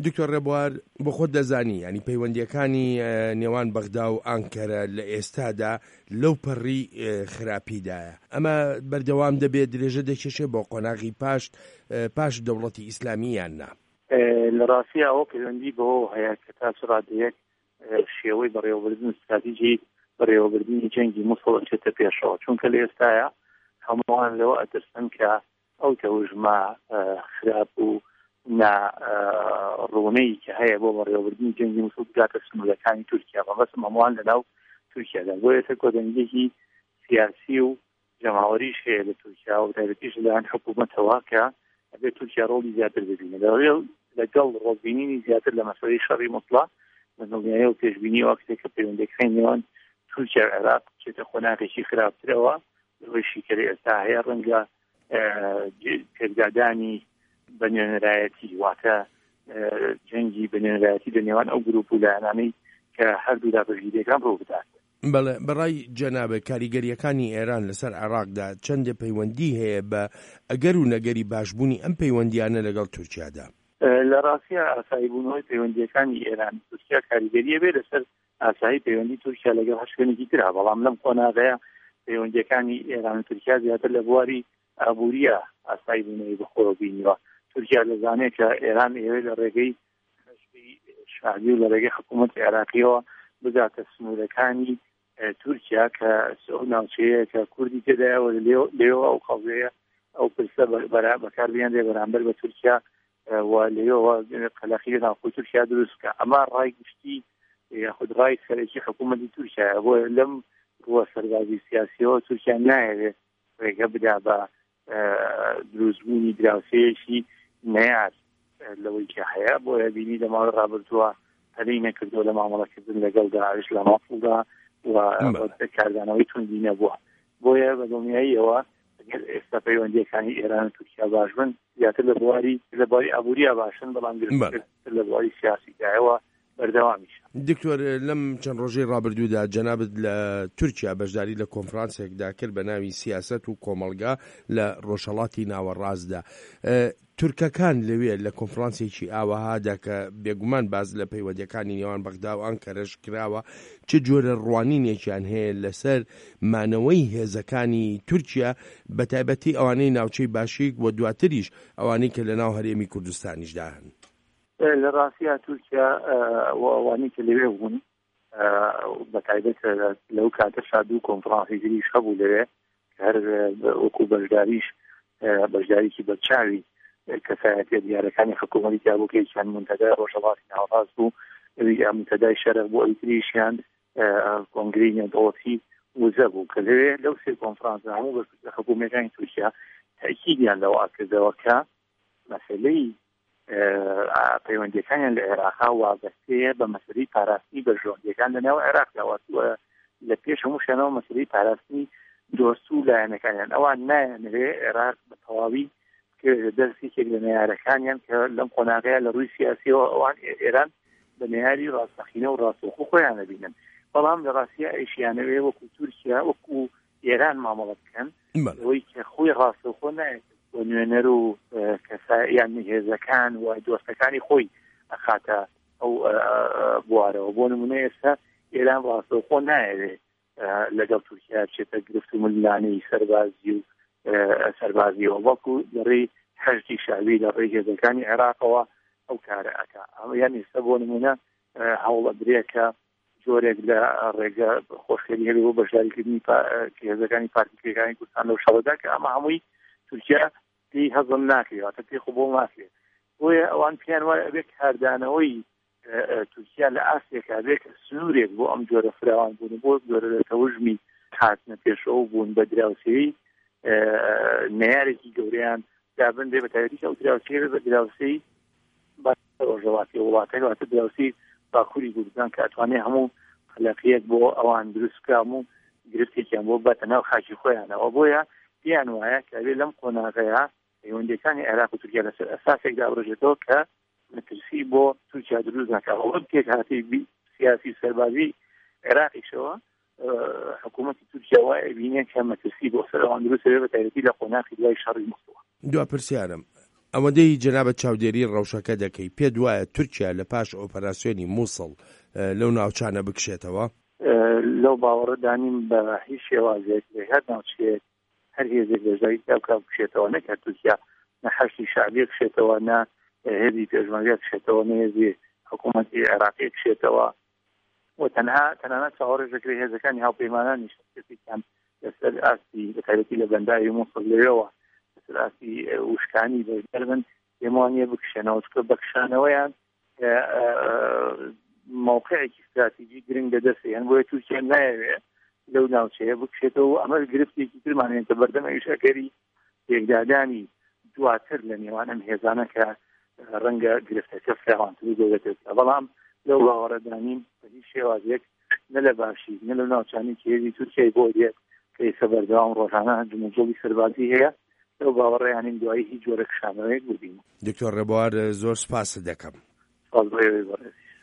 دکتۆر ڕێبوار بۆ خۆت دەزانی ینی پەیوەندیەکانی نێوان بەغدا و ئانکەرە لە ئێستادا لەو پەڕی خراپیدایە. ئەمە بەردەوام دەبێت درێژە دەکێشێ بۆ قۆناغی پاش دەوڵەتی ئیسلامی یان نا؟ لە ڕاستی ئەوە پەیوەندی بۆ هەیە کە تا سڕادەیەک شێوەی بەڕێوەبردن استراتیژی بەڕێوەبردنی جەنگی موسڵ ئەچێتە پێشەوە، چونکە لە ئێستاە هەمووان لەوە ئەترسن کە ئەو تەوژمە خراپ و ڕوونەی کە هەیە بۆ بەڕێوەبردنی جەنگی موسڵ بگاتە سنوورەکانی تورکیا، بەڵام هەمووان لەناو تورکیادا. بۆ ئێستا کۆدەنگێکی سیاسی و جەماوەریش هەیە لە تورکیا و تایبەتیش لەلایەن حکوومەتەوە کە ئەبێت تورکیا ڕۆڵی زیاتر ببینێت لەگەڵ ڕۆڵبینینی زیاتر لە مەسەلەی شەڕی مطلق لە دڵنیایی و پێشبینی و کە پەیوەندیەکانی نێوان تورکیا و عێراق بچێتە خۆناغێکی خراپترەوە لەوەی شیکەری ئێستا هەیە ڕەنگە پێکدادانی بە نوێنەرایەتی واتە جەنگی بە نوێنەرایەتی لە نێوان ئەو گروپ و لایەنانەی کە هەردوو دابەژیرەکان ڕوو بدات. بەڵێ بەڕای جەنابە کاریگەریەکانی ئێران لەسەر عێراقدا چەندە پەیوەندی هەیە بە ئەگەر و نەگەری باشبوونی ئەم پەیوەندیانە لەگەڵ تورکیادا؟ لە ڕاستیە ئاساییبوونەوەی پەیوەندیەکانی ئێران تورکیا کاریگەریە بێ لەسەر ئاسایی پەیوەندی تورکیا لەگەڵ هەر شوێنێکی ترا، بەڵام لەم قۆناغەیە پەیوەندیەکانی ئێران و تورکیا زیاتر لە بواری ئابووریە ئاساییبوونەوەی بەخۆوە بینیوە. تورکیا دەزانێت کە ئێران ئێوە لە ڕێگەی شعبی و لە ڕێگەی حکوومەت عێراقیەوە بگاتە سنوورەکانی تورکیا کە ناوچەیە کە کوردی تێدایەوە لێەوە ئەو قەڵزەیە ئەو پرسە بەکاربیان دێ بەرامبەر بە تورکیا و لێەوە قەلەخی ناوخۆی تورکیا دروست بکە. ئەمە ڕای گشتی یاخود ڕای سەرەکی حکوومەتی تورکیایە بۆ لەم ڕوە سەربازی سیاسیەوە تورکیا نایەوێت ڕێگە بدا بە دروستبوونی دراوسەیەکی نەیار لەوەی کە هەیە بۆیە بینی لە ماوەی ڕابردووە هەلەی نەکردو لە مامەڵەکردن لەگەڵ داعش لە مافڵدا و کاردانەوەی توندی نەبووە. بۆیە بە دڵنیاییەوە ئێستا پەیوەندیەکانی ئێران و تورکیا باش بن زیاتر لە بواری ئابووریە باشن، بەڵام لە بواری سیاسیدایەوە بەردەوامیش. دکتۆر لەم چەند ڕۆژەی ڕابردوودا جەنابەت لە تورکیا بەشداری لە کۆنفرانسێکدا کرد بە ناوی سیاسەت و کۆمەڵگا لە ڕۆژهەڵاتی ناوەڕاستدا. تورکەکان لەوێ لە کۆنفرانسێکی ئاوەهادا کە بێگومان باز لە پەیوەندیەکانی نێوان بەغدا و ئانکەرەش کراوە چه جۆرە ڕوانینێکیان هەیە لەسەر مانەوەی هێزەکانی تورکیا بە تایبەتی ئەوانەی ناوچەی باشیک و دواتریش ئەوانەی کە لە ناو هەرێمی کوردستانیشدا هەن؟ لە ڕاستیە تورکیا ئەوانەی کە لەوێ بوون بە تایبەت لەو کاتە شادوو کۆنفرانسێکیش هەبوو لەوێ هەر وەکو بەشداریکی بەرچاوی کەسایەتیە دیارەکانی حکوومەتی تیابووکەی چەند منتەدای ڕۆژهەڵاتی ناوەڕاست بوو منتەدای شەرق بوو ئەویتریشیان کۆنگرەی نێودەوڵەتی وزە بوو کە لەوێ لەو سێ کۆنفرانس هەموو بە حکوومەتەکانی تورکیا تاکیدیان لەوە کردەوە کە مەسەلەی پەیوەندیەکانیان لە عێراقا وابەستەیە بە مەسەلەی پاراستنی بەژۆندیەکان لەناو عێراقداوە لە پێش هەموو شوێنەوە مەسەلەی پاراستنی دۆست و لایەنەکانیان ئەوان نایەنوێ عێراق بە تەواوی دەستێکێک لە نەیارەکانیان کە لەم قۆناغەیە لە ڕووی سیاسیەوە ئەوان ئێران بە نەیاری ڕاستەقینە و ڕاستەوخۆ خۆیان دەبینن، بەڵام لە ڕاستیە ئەیشیانەوێ وەکو تورکیا وەکو ئێران مامەڵە بکەن ئەوەی کە خۆی ڕاستەوخۆ نایەت بۆ نوێنەر و کەساییان هێزەکان و دۆستەکانی خۆی ئەخاتە ئەو بوارەوە. بۆ نمونە ئێستا ئێران ڕاستەوخۆ نایەوێت لەگەڵ تورکیا بچێتە گرفت و ملانەی سەربازیەوە وەکو لەڕێی هەژدی شاوی لە ڕێی هێزەکانی عێراقەوە ئەو کارە ئەکا. یان ئێستا بۆ نمونە هەوڵە درێکە جۆرێک لە ڕێگە خۆشخێری هەبێ بۆ بەشداریکردنی هێزەکانی پارتیەکانی کوردستان لەو شەڕەدا کە ئەمە هەمووی تورکیا پێی هەزم ناکرێت تە پێی خۆ بۆ ناکرێت. بۆیە ئەوان پێیان وایە ئەبێ کاردانەوەی تورکیا لە ئاسیاکە ئەبێ سنوورێک بۆ ئەم جۆرە فراوان بوون بۆ جۆرە تەوژمی هاتنە پێشەوە بوون بە دراوسێی نەیارێکی گەورەیان دابن بێ بە تایبەتی ئەو دراوسێ بە دراوسەی ڕۆژهەڵاتی وڵاتەکە واتە دراوسەی باکووری کوردستان کە ئەتوانێت هەموو خەلەقیەک بۆ ئەوان دروست بکام و گرفتێکیان بۆ بەتە ناو خاکی خۆیانەوە. بۆیە پیان وایە کە ئەبێ لەم قۆناغەیە پەیوەندیەکانی عێراق و تورکیا لەسەر ئەساسێکدا بڕژێتەوە کە مەترسی بۆ تورکیا دروست ناکات. وەک پێک هاتی سیاسی سەربازی عێراقیشەوە حکوومەتی تورکیا وایە بینێت کە مەترسی بۆ سەر ئەوان دروست بێ بە تایبەتی لە قۆناغی دوای شەڕی مختووە. دوا پرسیارم ئەوەندەی جەنابەت چاودێری ڕەوشەکە دەکەی پێ دوایە تورکیا لە پاش ئۆپەراسیۆنی مووسڵ لەو ناوچانە بکشێتەوە؟ لەو باوەڕدانیم بە هیچ شێوازێک لە هەر ناوچەیەک هەر هێزێک لەژایی تاوکا بکشێتەوە نەکات تورکیا نە حەشتی شعبی بکشێتەوە نە هێزی پێشمەرگە بکشێتەوە نە هێزی حکوومەتی عێراقی بکشێتەوە و تەنانە چاوەڕێژەکری هێزەکانی هاوپەیمانانی شتێکیان لەسەر ئاستی بەتایبەتی لە بەنداوی مووسڵ لەوێەوە لەسەر ئاستی وشکانی بەردەربن پێمانە بکشێنەوە چکە بەکشانەوەیان موقعێکی استراتیژی گرنگ دەدەستێن بۆیە تورکیا نایەوێت لەو ناوچەیە بکشێتەوە ئەمە گرفتێکی ترمانێن کە بەردەمە ئیشەکەری تێکدادانی دواتر لە نێوان ئەم هێزانە کە ڕەنگە گرفتەکە فراوانتر دەوێتێت بەڵام لەو باوەڕدانین بە هیچ شێوازێک نە لە باشی نە لە ناوچانی کە هێزی تورکیای بۆ دێت کە ئێستا بەردەوام ڕۆژانە جموجۆڵی سەربازی هەیە لەو باوەڕێیانین دوایی هیچ جۆرە کشانەوەیەک بووبین. دکتۆر ڕێبوار زۆر سپاس دەکەم. سپاس بۆ ئێوەی بەڕێز.